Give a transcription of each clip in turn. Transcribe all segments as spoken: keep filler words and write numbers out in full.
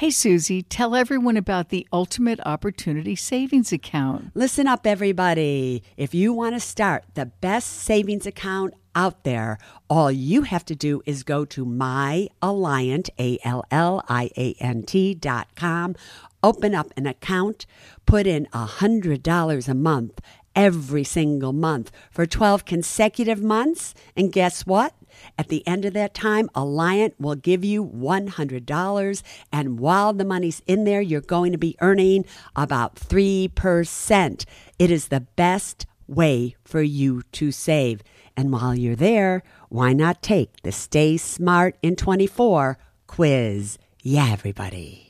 Hey, Susie, tell everyone about the Ultimate Opportunity Savings Account. Listen up, everybody. If you want to start the best savings account out there, all you have to do is go to myalliant, A L L I A N T dot com, open up an account, put in one hundred dollars a month every single month for twelve consecutive months, and guess what? At the end of that time, Alliant will give you one hundred dollars, and while the money's in there, you're going to be earning about three percent. It is the best way for you to save. And while you're there, why not take the Stay Smart in twenty-four quiz? Yeah, everybody.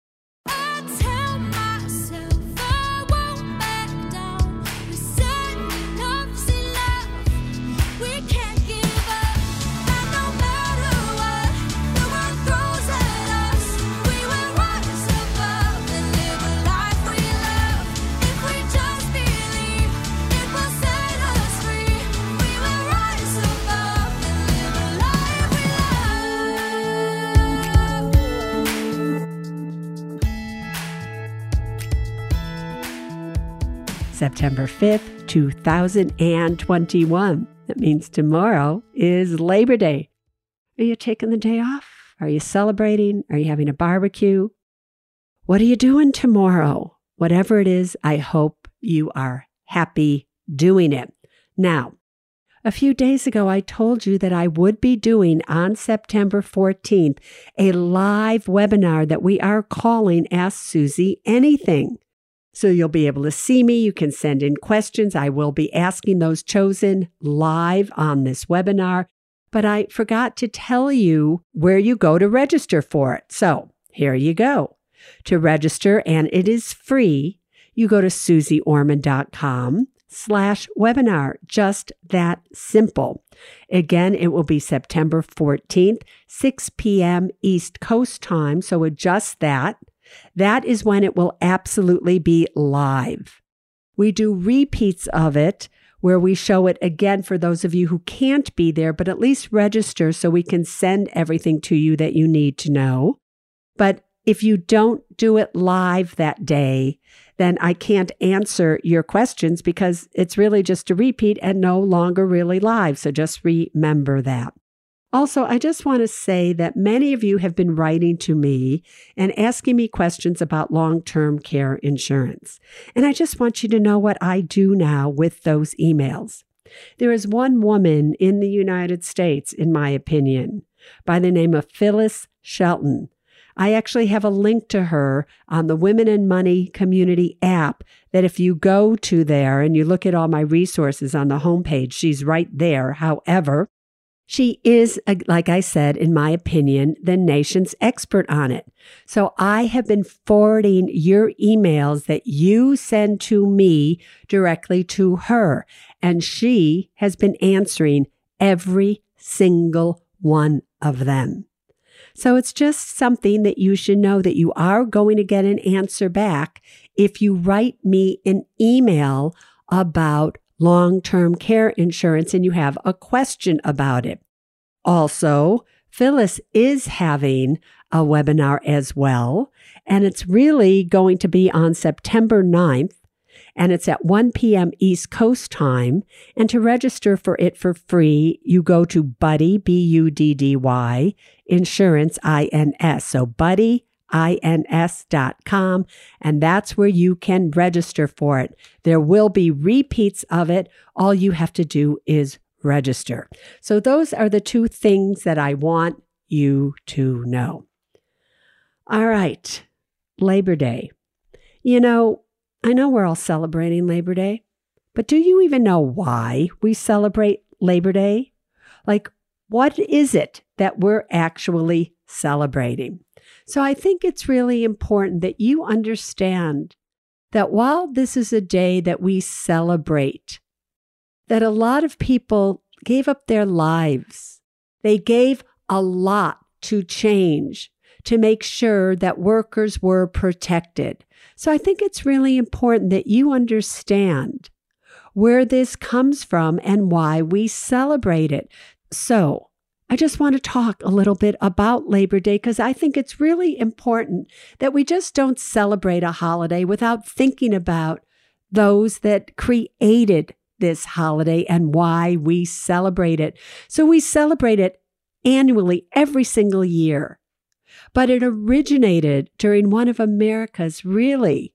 September fifth, two thousand twenty-one. That means tomorrow is Labor Day. Are you taking the day off? Are you celebrating? Are you having a barbecue? What are you doing tomorrow? Whatever it is, I hope you are happy doing it. Now, a few days ago, I told you that I would be doing on September fourteenth a live webinar that we are calling Ask Susie Anything. So you'll be able to see me. You can send in questions. I will be asking those chosen live on this webinar. But I forgot to tell you where you go to register for it. So here you go. To register, and it is free, you go to susieorman.com slash webinar. Just that simple. Again, it will be September fourteenth, six p.m. East Coast time. So adjust that. That is when it will absolutely be live. We do repeats of it where we show it again for those of you who can't be there, but at least register so we can send everything to you that you need to know. But if you don't do it live that day, then I can't answer your questions because it's really just a repeat and no longer really live. So just remember that. Also, I just want to say that many of you have been writing to me and asking me questions about long-term care insurance. And I just want you to know what I do now with those emails. There is one woman in the United States, in my opinion, by the name of Phyllis Shelton. I actually have a link to her on the Women and Money Community app that if you go to there and you look at all my resources on the homepage, she's right there. However, she is, like I said, in my opinion, the nation's expert on it. So I have been forwarding your emails that you send to me directly to her, and she has been answering every single one of them. So it's just something that you should know that you are going to get an answer back if you write me an email about long-term care insurance and you have a question about it. Also, Phyllis is having a webinar as well, and it's really going to be on September ninth, and it's at one p.m. East Coast time. And to register for it for free, you go to Buddy, B U D D Y, Insurance, I N S. So buddy ins dot com, and that's where you can register for it. There will be repeats of it. All you have to do is register. So those are the two things that I want you to know. All right, Labor Day. You know, I know we're all celebrating Labor Day, but do you even know why we celebrate Labor Day? Like, what is it that we're actually celebrating? So I think it's really important that you understand that while this is a day that we celebrate, that a lot of people gave up their lives. They gave a lot to change, to make sure that workers were protected. So I think it's really important that you understand where this comes from and why we celebrate it. So I just want to talk a little bit about Labor Day because I think it's really important that we just don't celebrate a holiday without thinking about those that created this holiday and why we celebrate it. So we celebrate it annually every single year. But it originated during one of America's really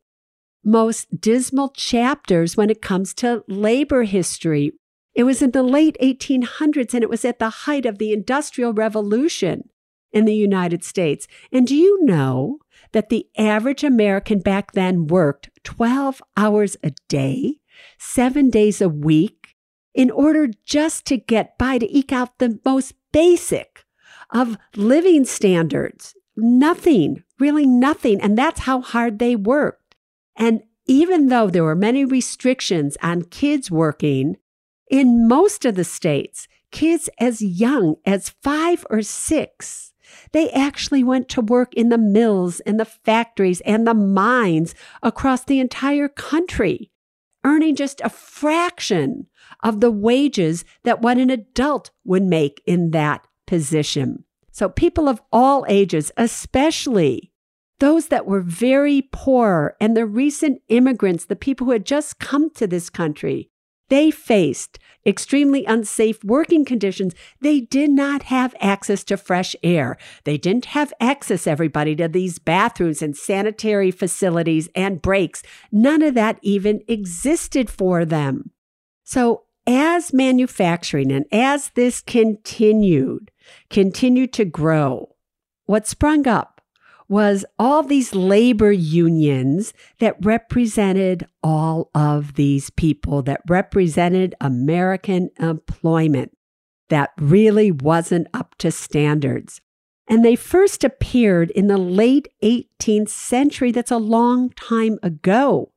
most dismal chapters when it comes to labor history. It was in the late eighteen hundreds, and it was at the height of the Industrial Revolution in the United States. And do you know that the average American back then worked twelve hours a day, seven days a week, in order just to get by, to eke out the most basic of living standards? Nothing, really nothing. And that's how hard they worked. And even though there were many restrictions on kids working, in most of the states, kids as young as five or six, they actually went to work in the mills and the factories and the mines across the entire country, earning just a fraction of the wages that what an adult would make in that position. So people of all ages, especially those that were very poor and the recent immigrants, the people who had just come to this country, they faced extremely unsafe working conditions. They did not have access to fresh air. They didn't have access, everybody, to these bathrooms and sanitary facilities and breaks. None of that even existed for them. So as manufacturing and as this continued, continued to grow, what sprung up was all these labor unions that represented all of these people, that represented American employment that really wasn't up to standards. And they first appeared in the late eighteenth century. That's a long time ago.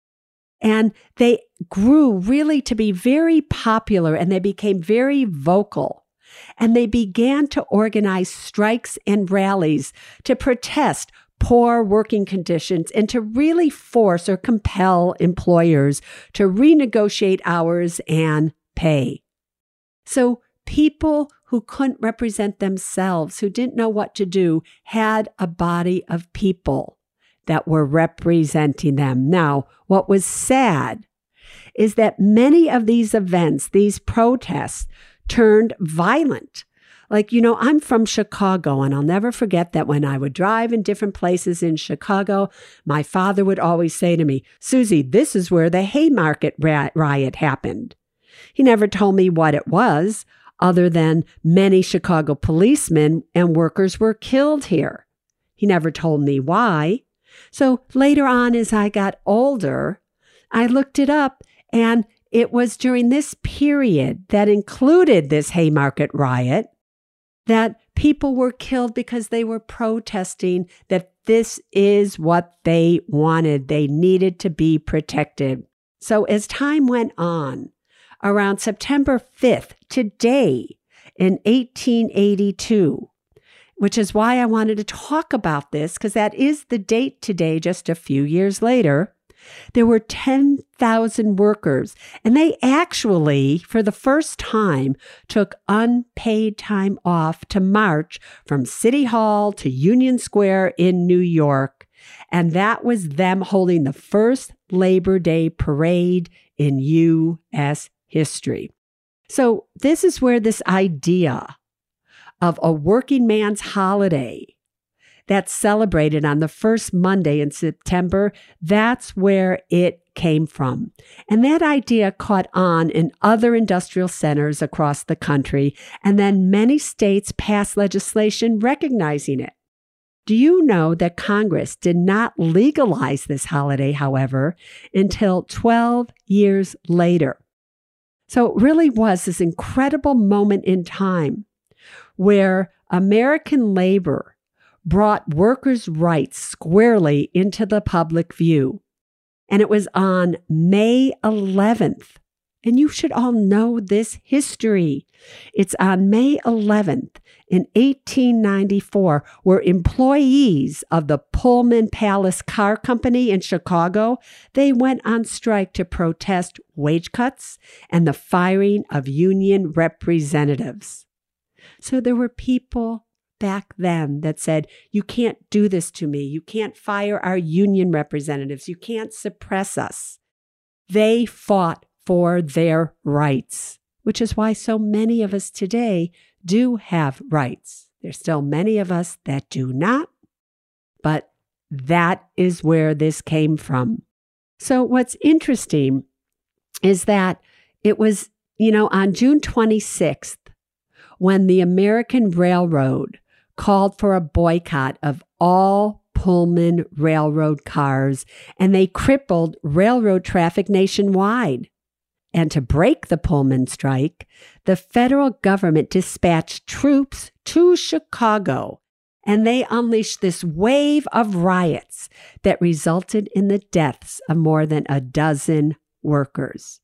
And they grew really to be very popular, and they became very vocal. And they began to organize strikes and rallies to protest poor working conditions and to really force or compel employers to renegotiate hours and pay. So people who couldn't represent themselves, who didn't know what to do, had a body of people that were representing them. Now, what was sad is that many of these events, these protests, turned violent. Like, you know, I'm from Chicago, and I'll never forget that when I would drive in different places in Chicago, my father would always say to me, "Susie, this is where the Haymarket riot happened." He never told me what it was, other than many Chicago policemen and workers were killed here. He never told me why. So later on, as I got older, I looked it up, and it was during this period that included this Haymarket riot that people were killed because they were protesting that this is what they wanted. They needed to be protected. So as time went on, around September fifth, today in eighteen eighty-two, which is why I wanted to talk about this, because that is the date today, just a few years later, there were ten thousand workers, and they actually, for the first time, took unpaid time off to march from City Hall to Union Square in New York. And that was them holding the first Labor Day parade in U S history. So this is where this idea of a working man's holiday that's celebrated on the first Monday in September, that's where it came from. And that idea caught on in other industrial centers across the country, and then many states passed legislation recognizing it. Do you know that Congress did not legalize this holiday, however, until twelve years later? So it really was this incredible moment in time where American labor brought workers' rights squarely into the public view. And it was on May eleventh. And you should all know this history. It's on May eleventh in eighteen ninety-four, where employees of the Pullman Palace Car Company in Chicago, they went on strike to protest wage cuts and the firing of union representatives. So there were people back then that said, you can't do this to me. You can't fire our union representatives. You can't suppress us. They fought for their rights, which is why so many of us today do have rights. There's still many of us that do not, but that is where this came from. So what's interesting is that it was, you know, on June twenty-sixth, when the American Railroad called for a boycott of all Pullman Railroad cars, and they crippled railroad traffic nationwide. And to break the Pullman strike, the federal government dispatched troops to Chicago, and they unleashed this wave of riots that resulted in the deaths of more than a dozen workers.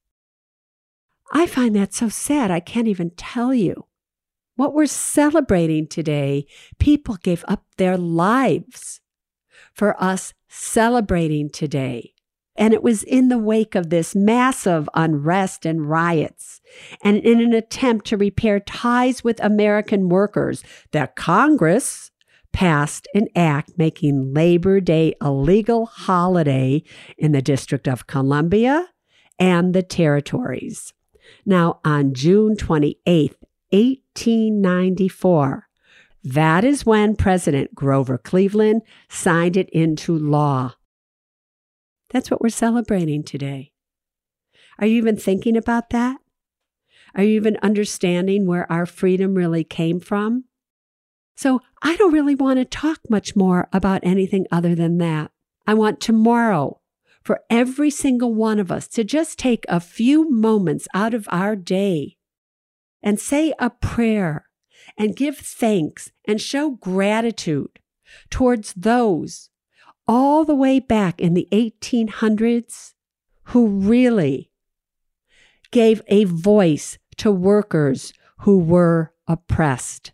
I find that so sad, I can't even tell you. What we're celebrating today, people gave up their lives for us celebrating today. And it was in the wake of this massive unrest and riots, and in an attempt to repair ties with American workers, that Congress passed an act making Labor Day a legal holiday in the District of Columbia and the territories. Now, on June twenty-eighth, eighteen ninety-four, that is when President Grover Cleveland signed it into law. That's what we're celebrating today. Are you even thinking about that? Are you even understanding where our freedom really came from? So I don't really want to talk much more about anything other than that. I want tomorrow for every single one of us to just take a few moments out of our day and say a prayer and give thanks and show gratitude towards those all the way back in the eighteen hundreds who really gave a voice to workers who were oppressed.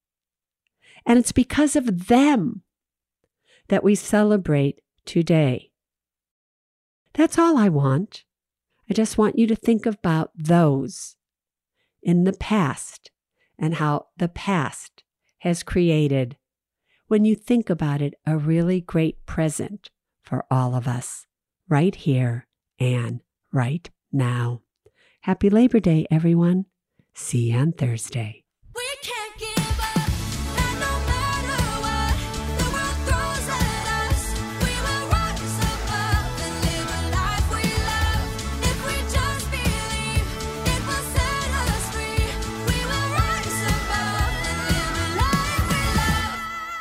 And it's because of them that we celebrate today. That's all I want. I just want you to think about those in the past and how the past has created, when you think about it, a really great present for all of us right here and right now. Happy Labor Day, everyone. See you on Thursday. We can't give up, and no matter what the world throws at us, we will rise above and live a life we love. If we just believe, it will set us free. We will rise above and live a life we love.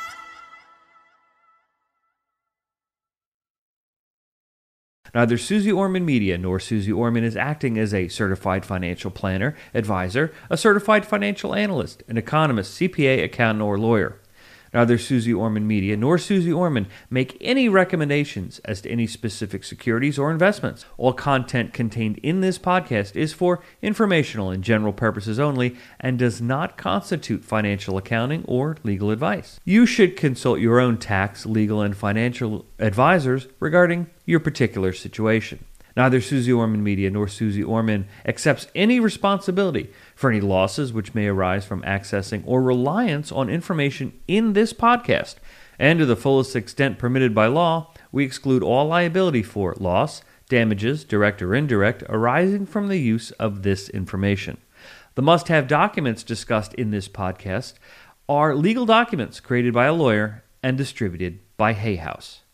Neither Susie Orman Media nor Susie Orman is acting as a certified financial planner, advisor, a certified financial analyst, an economist, C P A, accountant, or lawyer. Neither Susie Orman Media nor Susie Orman make any recommendations as to any specific securities or investments. All content contained in this podcast is for informational and general purposes only and does not constitute financial accounting or legal advice. You should consult your own tax, legal, and financial advisors regarding your particular situation. Neither Susie Orman Media nor Susie Orman accepts any responsibility for any losses which may arise from accessing or reliance on information in this podcast. And to the fullest extent permitted by law, we exclude all liability for loss, damages, direct or indirect, arising from the use of this information. The must-have documents discussed in this podcast are legal documents created by a lawyer and distributed by Hay House.